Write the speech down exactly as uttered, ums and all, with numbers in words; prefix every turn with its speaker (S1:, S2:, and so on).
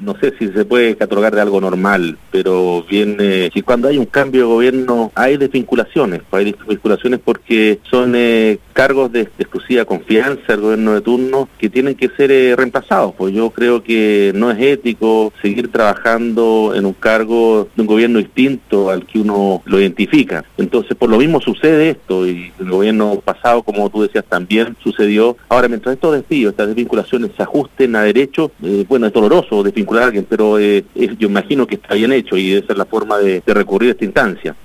S1: no sé si se puede catalogar de algo normal, pero bien, eh, si cuando hay un cambio de gobierno hay desvinculaciones, hay desvinculaciones porque son eh, cargos de, de exclusiva confianza del gobierno de turno que tienen que ser eh, reemplazados, pues yo creo que no es ético seguir trabajando en un cargo de un gobierno distinto al que uno lo identifica. Entonces, por lo mismo sucede esto, y el gobierno pasado, como tú decías, también sucedió. Ahora, mientras estos despidos, estas desvinculaciones se ajusten a derecho, eh, bueno, es doloroso desvincular a alguien, pero eh, es, yo imagino que está bien hecho y esa es la forma de, de recurrir a esta instancia.